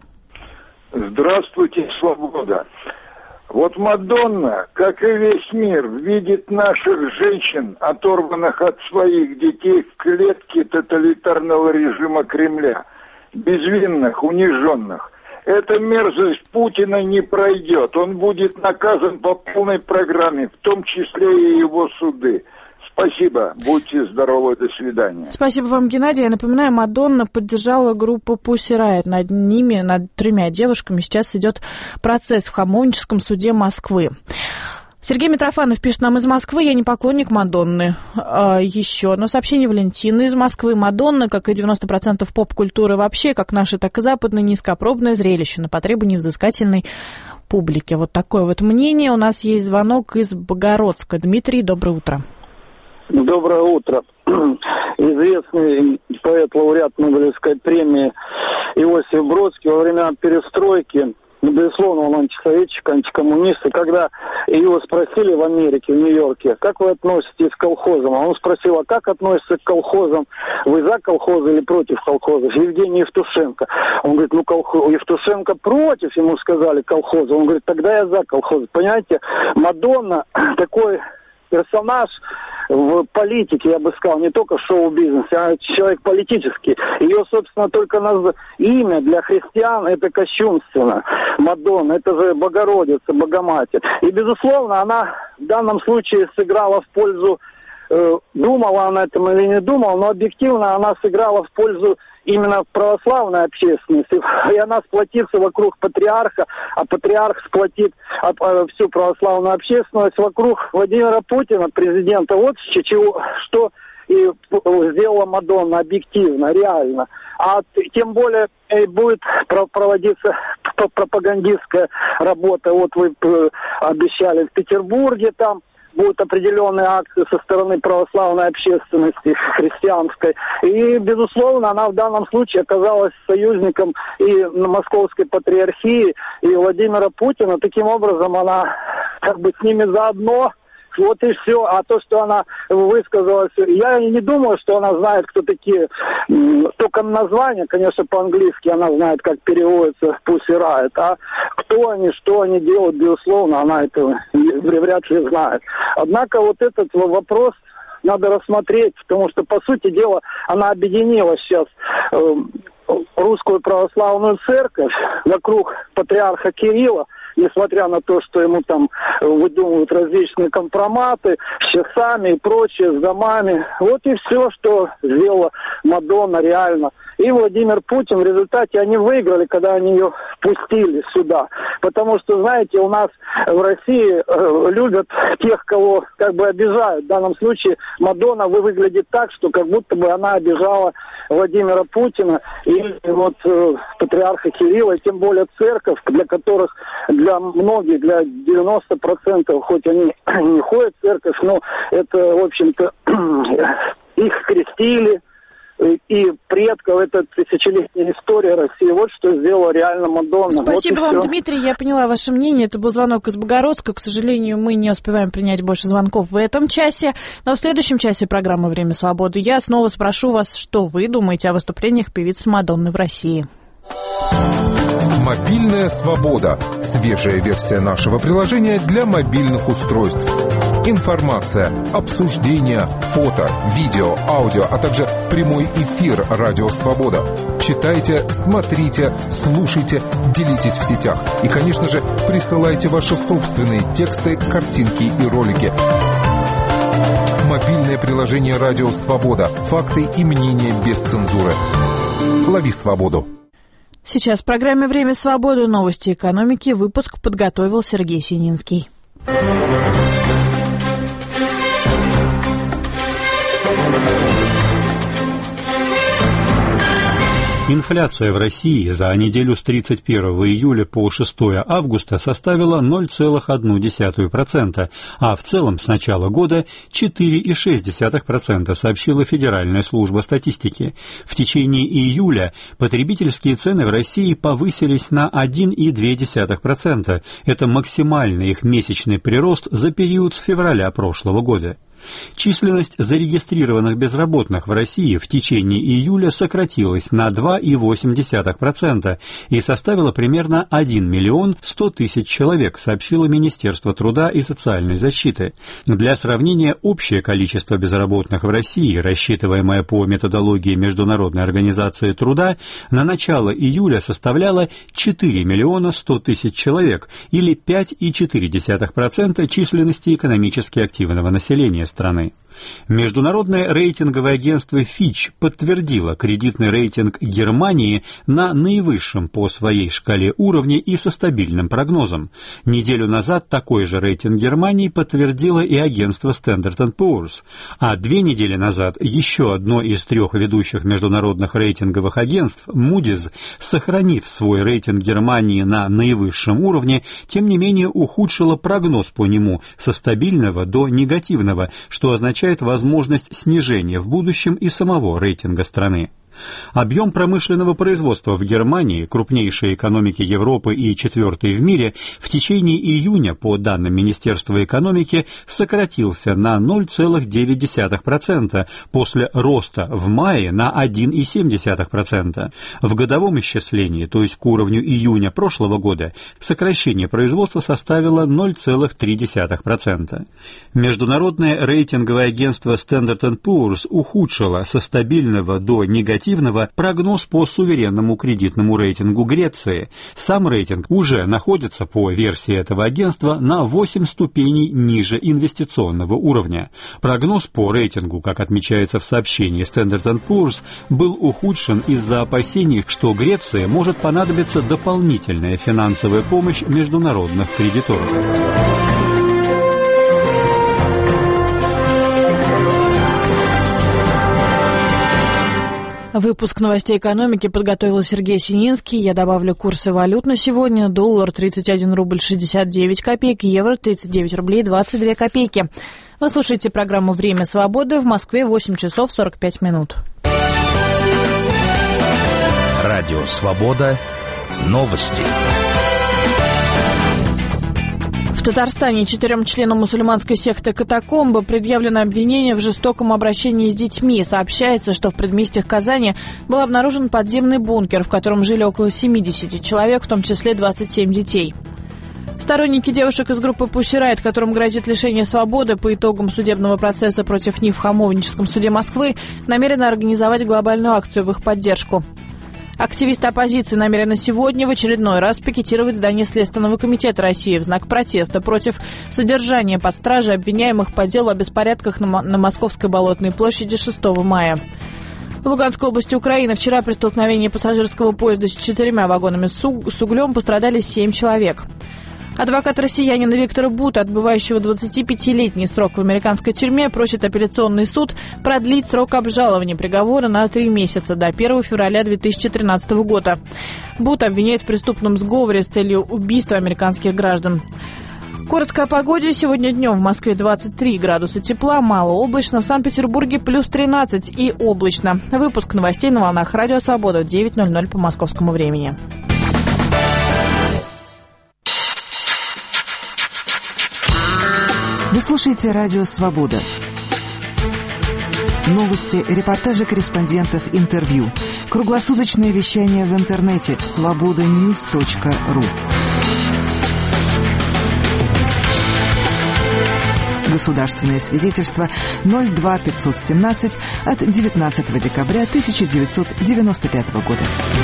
Здравствуйте, свобода. Вот Мадонна, как и весь мир, видит наших женщин, оторванных от своих детей, в клетке тоталитарного режима Кремля, безвинных, униженных. Эта мерзость Путина не пройдет. Он будет наказан по полной программе, в том числе и его суды. Спасибо. Будьте здоровы. До свидания. Спасибо вам, Геннадий. Я напоминаю, Мадонна поддержала группу Pussy Riot. Над ними, над тремя девушками, сейчас идет процесс в Хамовническом суде Москвы. Сергей Митрофанов пишет нам из Москвы: я не поклонник Мадонны. А, еще одно сообщение Валентины из Москвы. Мадонна, как и девяносто процентов поп-культуры вообще, как наше, так и западное, низкопробное зрелище на потребу невзыскательной публики. Вот такое вот мнение. У нас есть звонок из Богородска. Дмитрий, доброе утро. Доброе утро. Известный поэт-лауреат Нобелевской премии Иосиф Бродский во времена перестройки, безусловно, он антисоветчик, антикоммунист, и когда его спросили в Америке, в Нью-Йорке, как вы относитесь к колхозам, он спросил: а как относятся к колхозам, вы за колхозы или против колхозов? Евгений Евтушенко. Он говорит: ну, колхоз... Евтушенко против, ему сказали, колхоза. Он говорит: тогда я за колхозы. Понимаете, Мадонна такой персонаж в политике, я бы сказал, не только в шоу-бизнесе, а человек политический. Ее, собственно, только наз... имя для христиан — это кощунственно. Мадонна, это же Богородица, Богоматерь. И, безусловно, она в данном случае сыграла в пользу, э, думала она этом или не думала, но объективно она сыграла в пользу именно православной общественности, и она сплотится вокруг патриарха, а патриарх сплотит всю православную общественность вокруг Владимира Путина, президента. Вот чего, что и сделала Мадонна объективно, реально. А тем более будет проводиться пропагандистская работа. Вот вы обещали в Петербурге, там будут определенные акции со стороны православной общественности, христианской. И, безусловно, она в данном случае оказалась союзником и Московской патриархии, и Владимира Путина. Таким образом, она как бы с ними заодно. Вот и все. А то, что она высказалась, я не думаю, что она знает, кто такие. Только название, конечно, по-английски она знает, как переводится Pussy Riot. А кто они, что они делают, безусловно, она этого не, вряд ли знают. Однако вот этот вопрос надо рассмотреть, потому что, по сути дела, она объединила сейчас э, русскую православную церковь вокруг патриарха Кирилла, несмотря на то, что ему там выдумывают различные компроматы с часами и прочее, с домами. Вот и все, что сделала Мадонна реально. И Владимир Путин, в результате они выиграли, когда они ее впустили сюда. Потому что, знаете, у нас в России э, любят тех, кого как бы обижают. В данном случае Мадонна выглядит так, что как будто бы она обижала Владимира Путина и вот э, патриарха Кирилла, и тем более церковь, для которых, для многих, для девяноста процентов, хоть они не ходят в церковь, но это, в общем-то, их крестили, и предков, это тысячелетняя история России. Вот что сделала реально Мадонна. Спасибо вот вам, все. Дмитрий, я поняла ваше мнение. Это был звонок из Богородска. К сожалению, мы не успеваем принять больше звонков в этом часе. Но в следующем часе программы «Время свободы» я снова спрошу вас, что вы думаете о выступлениях певицы Мадонны в России. Мобильная свобода. Свежая версия нашего приложения для мобильных устройств. Информация, обсуждения, фото, видео, аудио, а также прямой эфир «Радио Свобода». Читайте, смотрите, слушайте, делитесь в сетях. И, конечно же, присылайте ваши собственные тексты, картинки и ролики. Мобильное приложение «Радио Свобода». Факты и мнения без цензуры. Лови свободу. Сейчас в программе «Время свободы» новости экономики. Выпуск подготовил Сергей Сининский. Инфляция в России за неделю с тридцать первого июля по шестого августа составила ноль целых одна десятая процента, а в целом с начала года четыре целых шесть десятых процента, сообщила Федеральная служба статистики. В течение июля потребительские цены в России повысились на один целых две десятых процента. Это максимальный их месячный прирост за период с февраля прошлого года. Численность зарегистрированных безработных в России в течение июля сократилась на два целых восемь десятых процента и составила примерно один миллион сто тысяч человек, сообщило Министерство труда и социальной защиты. Для сравнения, общее количество безработных в России, рассчитываемое по методологии Международной организации труда, на начало июля составляло четыре миллиона сто тысяч человек или пять целых четыре десятых процента численности экономически активного населения страны. Международное рейтинговое агентство Fitch подтвердило кредитный рейтинг Германии на наивысшем по своей шкале уровне и со стабильным прогнозом. Неделю назад такой же рейтинг Германии подтвердило и агентство Standard энд Poor's, а две недели назад еще одно из трех ведущих международных рейтинговых агентств, Moody's, сохранив свой рейтинг Германии на наивысшем уровне, тем не менее ухудшило прогноз по нему со стабильного до негативного, что означает возможность снижения в будущем и самого рейтинга страны. Объем промышленного производства в Германии, крупнейшей экономики Европы и четвертой в мире, в течение июня, по данным Министерства экономики, сократился на ноль целых девять десятых процента после роста в мае на один целых семь десятых процента. В годовом исчислении, то есть к уровню июня прошлого года, сокращение производства составило ноль целых три десятых процента. Международное рейтинговое агентство Standard энд Poor's ухудшило со стабильного до негативного прогноз по суверенному кредитному рейтингу Греции. Сам рейтинг уже находится, по версии этого агентства, на восемь ступеней ниже инвестиционного уровня. Прогноз по рейтингу, как отмечается в сообщении Standard энд Poor's, был ухудшен из-за опасений, что Греции может понадобиться дополнительная финансовая помощь международных кредиторов. Выпуск новостей экономики подготовил Сергей Сининский. Я добавлю курсы валют на сегодня. Доллар тридцать один рубль шестьдесят девять копеек, евро тридцать девять рублей двадцать две копейки. Вы слушаете программу «Время свободы». В Москве восемь часов сорок пять минут. Радио «Свобода». Новости. В Татарстане четырем членам мусульманской секты «Катакомбы» предъявлено обвинение в жестоком обращении с детьми. Сообщается, что в предместьях Казани был обнаружен подземный бункер, в котором жили около семидесяти человек, в том числе двадцать семь детей. Сторонники девушек из группы Pussy Riot, которым грозит лишение свободы по итогам судебного процесса против них в Хамовническом суде Москвы, намерены организовать глобальную акцию в их поддержку. Активисты оппозиции намерены сегодня в очередной раз пикетировать здание Следственного комитета России в знак протеста против содержания под стражей обвиняемых по делу о беспорядках на, на Московской Болотной площади шестого мая. В Луганской области Украины вчера при столкновении пассажирского поезда с четырьмя вагонами с, уг- с углем пострадали семь человек. Адвокат россиянина Виктора Бута, отбывающего двадцатипятилетний срок в американской тюрьме, просит апелляционный суд продлить срок обжалования приговора на три месяца до первого февраля две тысячи тринадцатого года. Бут обвиняет в преступном сговоре с целью убийства американских граждан. Коротко о погоде. Сегодня днем в Москве двадцать три градуса тепла, малооблачно, в Санкт-Петербурге плюс тринадцать и облачно. Выпуск новостей на волнах Радио Свобода в девять ноль ноль по московскому времени. Вы слушаете Радио Свобода. Новости, репортажи корреспондентов, интервью. Круглосуточное вещание в интернете свобода ньюс точка ру. Государственное свидетельство ноль два пятьсот семнадцать от девятнадцатого декабря тысяча девятьсот девяносто пятого года.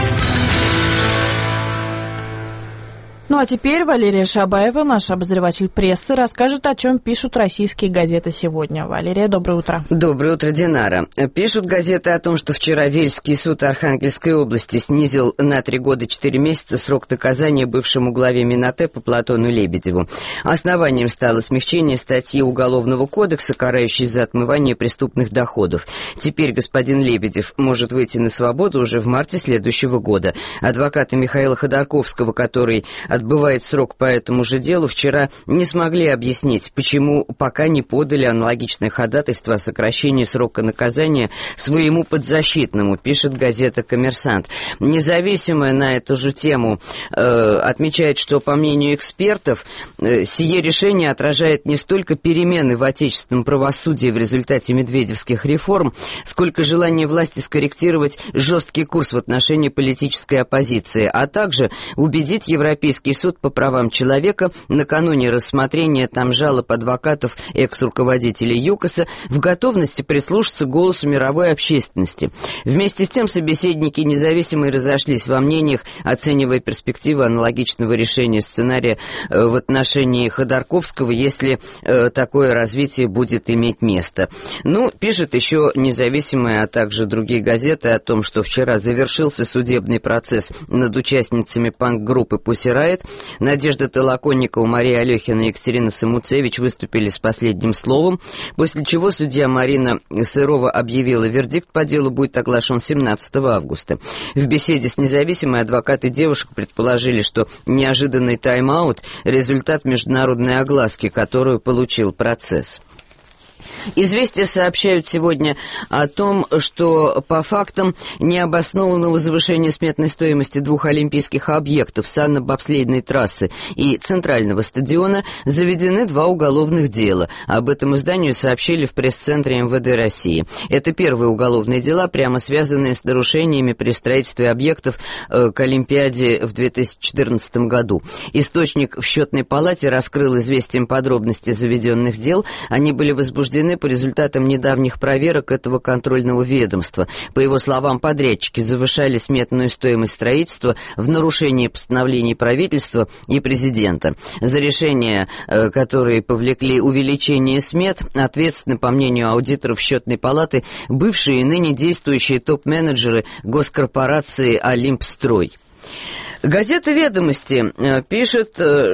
Ну а теперь Валерия Шабаева, наш обозреватель прессы, расскажет, о чем пишут российские газеты сегодня. Валерия, доброе утро. Доброе утро, Динара. Пишут газеты о том, что вчера Вельский суд Архангельской области снизил на три года четыре месяца срок наказания бывшему главе Минотепа Платону Лебедеву. Основанием стало смягчение статьи Уголовного кодекса, карающей за отмывание преступных доходов. Теперь господин Лебедев может выйти на свободу уже в марте следующего года. Адвокаты Михаила Ходорковского, который отбывает срок по этому же делу, вчера не смогли объяснить, почему пока не подали аналогичное ходатайство о сокращении срока наказания своему подзащитному, пишет газета «Коммерсант». Независимая на эту же тему э, отмечает, что, по мнению экспертов, э, сие решение отражает не столько перемены в отечественном правосудии в результате медведевских реформ, сколько желание власти скорректировать жесткий курс в отношении политической оппозиции, а также убедить Европейский суд по правам человека накануне рассмотрения там жалоб адвокатов экс-руководителей ЮКОСа в готовности прислушаться к голосу мировой общественности. Вместе с тем собеседники независимые разошлись во мнениях, оценивая перспективы аналогичного решения сценария э, в отношении Ходорковского, если э, такое развитие будет иметь место. Ну, пишет еще независимые, а также другие газеты о том, что вчера завершился судебный процесс над участницами панк-группы Pussy Riot. Надежда Толоконникова, Мария Алехина и Екатерина Самуцевич выступили с последним словом, после чего судья Марина Сырова объявила, вердикт по делу будет оглашен семнадцатого августа. В беседе с независимой адвокаты девушек предположили, что неожиданный тайм-аут – результат международной огласки, которую получил процесс. Известия сообщают сегодня о том, что по фактам необоснованного завышения сметной стоимости двух олимпийских объектов санно-бобслейдной трассы и центрального стадиона заведены два уголовных дела. Об этом изданию сообщили в пресс-центре эм вэ дэ России. Это первые уголовные дела, прямо связанные с нарушениями при строительстве объектов э, к Олимпиаде в две тысячи четырнадцатом году. Источник в счетной палате раскрыл известием подробности заведенных дел. Они были возбуждены по результатам недавних проверок этого контрольного ведомства. По его словам, подрядчики завышали сметную стоимость строительства в нарушении постановлений правительства и президента. За решения, которые повлекли увеличение смет, ответственны, по мнению аудиторов счетной палаты, бывшие и ныне действующие топ-менеджеры госкорпорации «Олимпстрой». Газета «Ведомости» пишет,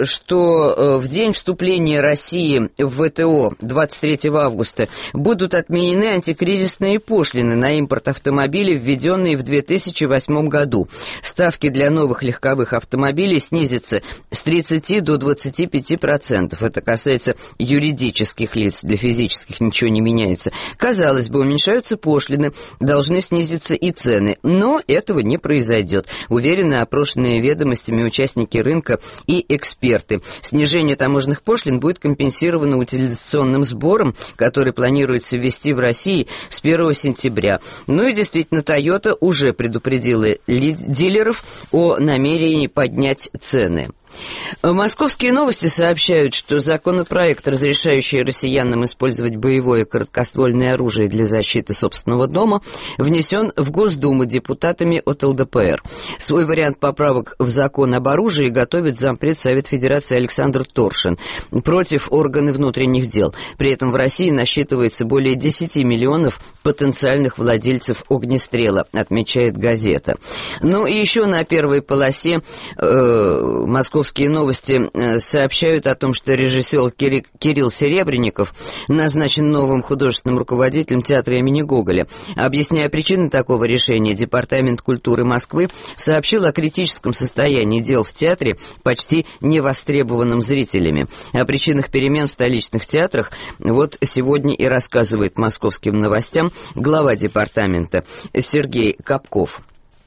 что в день вступления России в вэ тэ о двадцать третьего августа будут отменены антикризисные пошлины на импорт автомобилей, введенные в две тысячи восьмом году. Ставки для новых легковых автомобилей снизятся с тридцати до двадцати пяти процентов. Это касается юридических лиц, для физических ничего не меняется. Казалось бы, уменьшаются пошлины, должны снизиться и цены, но этого не произойдет, уверены опрошенные ведомостями участники рынка и эксперты. Снижение таможенных пошлин будет компенсировано утилизационным сбором, который планируется ввести в России с первого сентября. Ну и действительно, Toyota уже предупредила дилеров о намерении поднять цены. Московские новости сообщают, что законопроект, разрешающий россиянам использовать боевое короткоствольное оружие для защиты собственного дома, внесен в Госдуму депутатами от эл дэ пэ эр. Свой вариант поправок в закон об оружии готовит зампред Совет Федерации Александр Торшин против органов внутренних дел. При этом в России насчитывается более десять миллионов потенциальных владельцев огнестрела, отмечает газета. Ну и еще на первой полосе э, московские новости э, сообщают о том, что режиссер Кири- Кирилл Серебренников назначен новым художественным руководителем театра имени Гоголя. Объясняя причины такого решения, Департамент культуры Москвы сообщил о критическом состоянии дел в театре, почти невостребованным зрителями. О причинах перемен в столичных театрах вот сегодня и рассказывает московским новостям глава департамента Сергей Капков.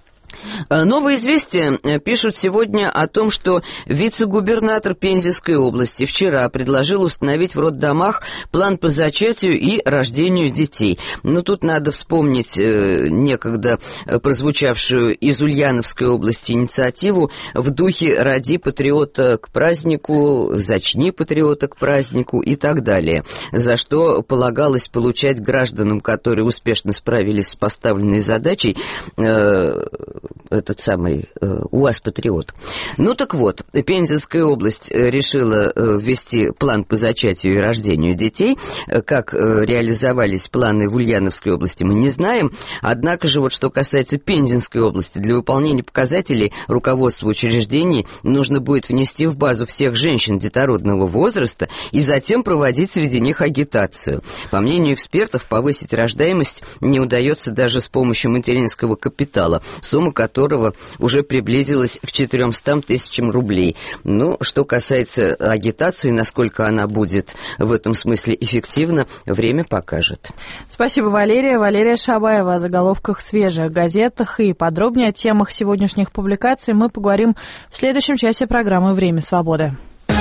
Новые известия пишут сегодня о том, что вице-губернатор Пензенской области вчера предложил установить в роддомах план по зачатию и рождению детей. Но тут надо вспомнить э, некогда прозвучавшую из Ульяновской области инициативу в духе «Роди патриота к празднику», «Зачни патриота к празднику» и так далее, за что полагалось получать гражданам, которые успешно справились с поставленной задачей, э, этот самый э, УАЗ-патриот. Ну так вот, Пензенская область решила э, ввести план по зачатию и рождению детей. Как э, реализовались планы в Ульяновской области, мы не знаем. Однако же, вот что касается Пензенской области, для выполнения показателей руководству учреждений нужно будет внести в базу всех женщин детородного возраста и затем проводить среди них агитацию. По мнению экспертов, повысить рождаемость не удается даже с помощью материнского капитала, сумма которого уже приблизилась к четырёмстам тысячам рублей. Ну, что касается агитации, насколько она будет в этом смысле эффективна, время покажет. Спасибо, Валерия. Валерия Шабаева о заголовках свежих газетах и подробнее о темах сегодняшних публикаций мы поговорим в следующем часе программы «Время свободы».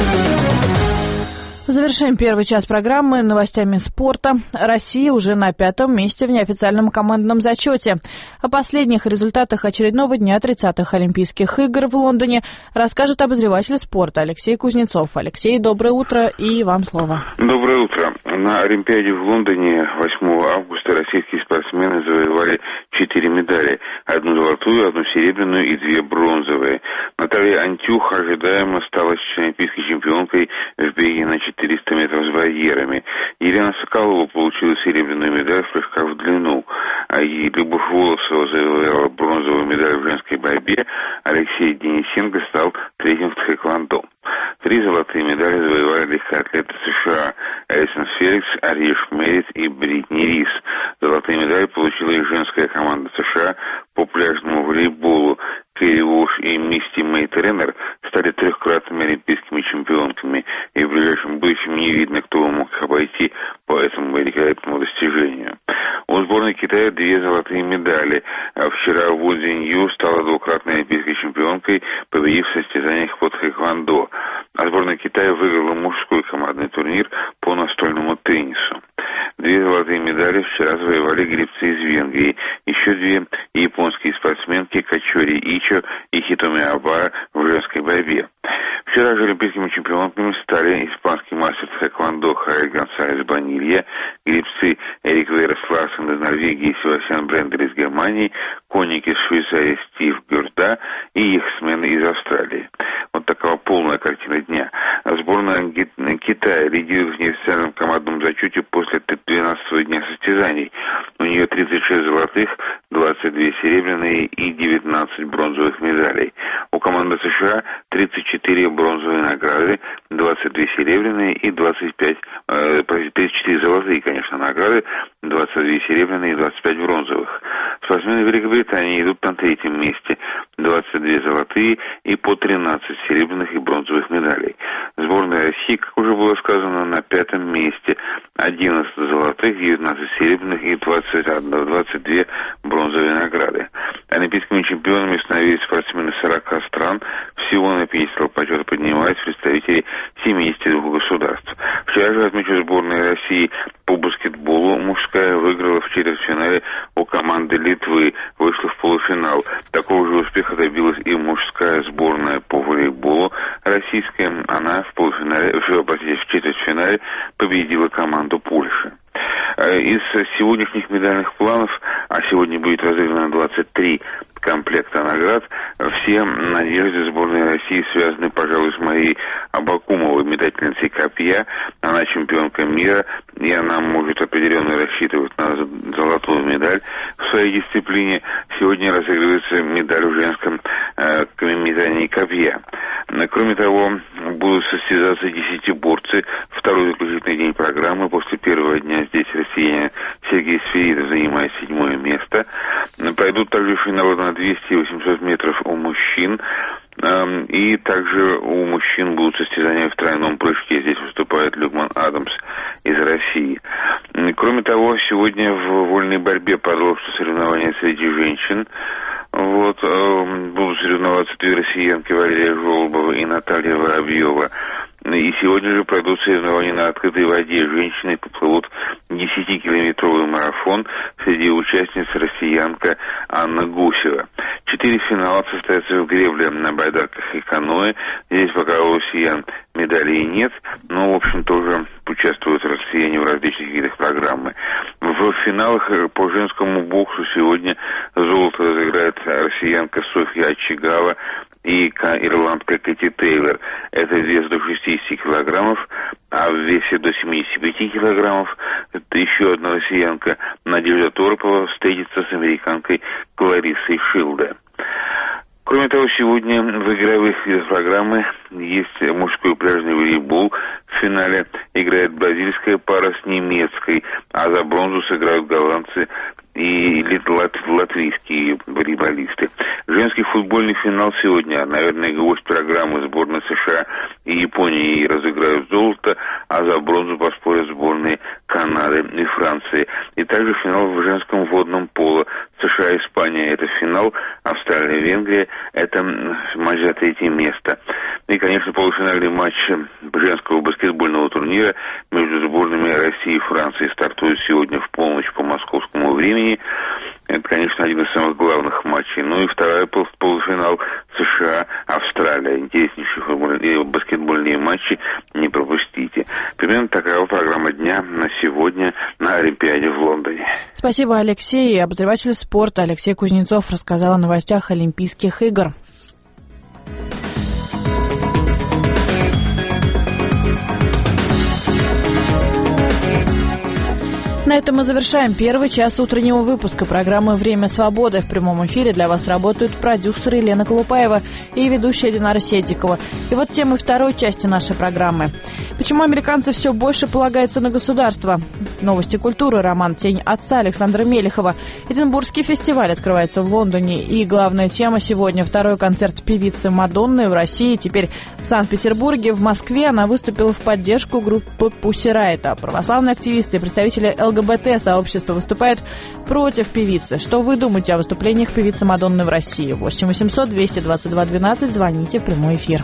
Завершим первый час программы новостями спорта. Россия уже на пятом месте в неофициальном командном зачете. О последних результатах очередного дня тридцатых Олимпийских игр в Лондоне расскажет обозреватель спорта Алексей Кузнецов. Алексей, доброе утро, и вам слово. Доброе утро. На Олимпиаде в Лондоне восьмого августа российские спортсмены завоевали четыре медали. Одну золотую, одну серебряную и две бронзовые. Наталья Антюх ожидаемо стала олимпийской чемпионкой в беге на четыреста метров с барьерами. Елена Соколова получила серебряную медаль в прыжках в длину. А и Любовь Волосова завоевала бронзовую медаль в женской борьбе. Алексей Денисенко стал третьим в тхэквондо. Три золотые медали завоевали легкоатлеты США Элисон Феликс, Ариш Мерит и Бритни Рис. Золотые медали получила и женская команда США по пляжному волейболу. Кэрри Уош и Мисти Мэй Тренер стали трехкратными олимпийскими чемпионками, и в ближайшем будущем не видно, кто мог их обойти по этому великолепному достижению. У сборной Китая две золотые медали. Вчера Ву Цзинью стала двукратной олимпийской чемпионкой, победив в состязаниях по тхэквондо. А сборная Китая выиграла мужской командный турнир по настольному теннису. Две золотые медали вчера завоевали гребцы из Венгрии. Еще две японские спортсменки Качори Ичо и Хитоми Абара в женской борьбе. Вчера же олимпийскими чемпионками стали испанский мастер тхэквондо Хаэль Гонсалес Банилья, гребцы Эрик Верес Ларсен из Норвегии и Себастьян Брендер из Германии, конник из Швейцарии Стив Гюрда и яхтсмен из Австралии. Вот такова полная картина дня. Сборная Китая лидирует в неофициальном командном зачете после двенадцатого дня состязаний. У нее тридцать шесть золотых, двадцать две серебряные и девятнадцать бронзовых медалей. У команды США тридцать четыре бронзовые награды, двадцать две серебряные и двадцать пять, э, тридцать четыре золотые, конечно, награды, двадцать две серебряные и двадцать пять бронзовых. Спортсмены Великобритании идут на третьем месте, двадцать две золотые и по тринадцать серебряных и бронзовых медалей. Сборная России, как уже было сказано, на пятом месте, одиннадцать золотых, девятнадцать серебряных и двадцать одна, двадцать две бронзовые награды. Олимпийскими чемпионами становились спортсмены сорока стран. Всего на пьедестал почета поднимались представители семидесяти двух государств. Вчера же, отмечу, сборная России по баскетболу мужская выиграла в четвертьфинале у команды Литвы, вышла в полуфинал. Такого же успеха добилась и мужская сборная по волейболу. российская, она в полуфинале, в, в четвертьфинале победила команду Польши. Из сегодняшних медальных планов, а сегодня будет разыграно двадцать три комплекта наград, все надежды сборной России связаны, пожалуй, с Марией Абакумовой, метательницей копья. Она чемпионка мира, и она может определенно рассчитывать на золотую медаль в своей дисциплине. Сегодня разыгрывается медаль в женском э, метании копья. Кроме того, будут состязаться десятиборцы. Второй заключительный день программы. После первого дня здесь россиянин Сергей Сферидов занимает седьмое место. Пройдут также финалы на двести и восемьсот метров у мужчин. И также у мужчин будут состязания в тройном прыжке. Здесь выступает Люкман Адамс из России. Кроме того, сегодня в вольной борьбе продолжатся соревнования среди женщин. Вот, э, будут соревноваться две россиянки, Валерия Жолобова и Наталья Воробьева. И сегодня же пройдут соревнования на открытой воде. Женщины поплывут десятикилометровый марафон. Среди участниц россиянка Анна Гусева. Четыре финала состоятся в гребле на байдарках и каноэ. Здесь пока у россиян медалей нет, но, в общем, тоже участвуют россияне в различных видах программы. В финалах по женскому боксу сегодня золото разыграет россиянка Софья Очагава и ирландка Кэти Тейлор. Это вес до шестидесяти килограммов, а в весе до семидесяти пяти килограммов еще одна россиянка Надежда Торопова встретится с американкой Клариссой Шилде. Кроме того, сегодня в игровых видах программы есть мужской пляжный волейбол. В финале играет бразильская пара с немецкой, а за бронзу сыграют голландцы и латвийские волейболисты. Женский футбольный финал сегодня. Наверное, гость программы сборной США и Японии разыграют золото, а за бронзу поспорят сборные Канады и Франции. И также финал в женском водном поло. США и Испания — это финал, Австралия и Венгрия — это матч за третье место. И, конечно, полуфинальный матч женского баскетбольного турнира между сборными России и Франции стартует сегодня в полночь по московскому времени. Это, конечно, один из самых главных матчей. Ну и второй полуфинал США-Австралия. Интереснейшие баскетбольные матчи не пропустите. Примерно такая программа дня на сегодня на Олимпиаде в Лондоне. Спасибо, Алексей. Обозреватель спорта Алексей Кузнецов рассказал о новостях Олимпийских игр. На этом мы завершаем первый час утреннего выпуска программы «Время свободы». В прямом эфире для вас работают продюсер Елена Колупаева и ведущая Динара Седикова. И вот темы второй части нашей программы. Почему американцы все больше полагаются на государство? Новости культуры, роман «Тень отца» Александра Мелехова. Эдинбургский фестиваль открывается в Лондоне. И главная тема сегодня — второй концерт певицы Мадонны в России, теперь в Санкт-Петербурге. В Москве она выступила в поддержку группы Pussy Riot. Православные активисты и представители ЛГБТ-сообщества выступают против певицы. Что вы думаете о выступлениях певицы Мадонны в России? восемь восемьсот двести двадцать два двенадцать. Звоните в прямой эфир.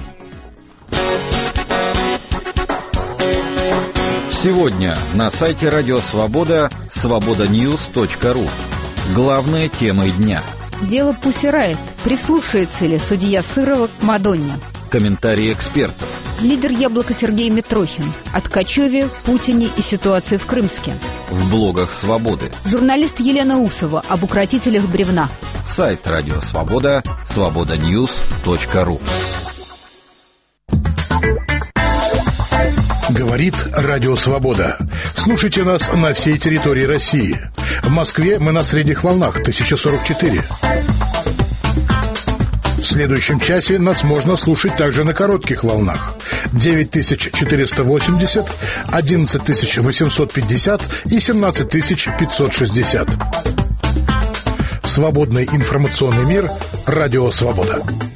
Сегодня на сайте Радио Свобода свобода ньюс точка ру. Главные темы дня. Дело Pussy Riot. Прислушается ли судья Сырова к Мадонне? Комментарии экспертов. Лидер «Яблоко» Сергей Митрохин. О Ткачеве, Путине и ситуации в Крымске. В блогах «Свободы». Журналист Елена Усова об укротителях бревна. Сайт Радио Свобода свобода ньюс точка ру. Говорит Радио Свобода. Слушайте нас на всей территории России. В Москве мы на средних волнах тысяча сорок четыре. В следующем часе нас можно слушать также на коротких волнах. девять тысяч четыреста восемьдесят, одиннадцать тысяч восемьсот пятьдесят и семнадцать тысяч пятьсот шестьдесят. Свободный информационный мир. Радио Свобода.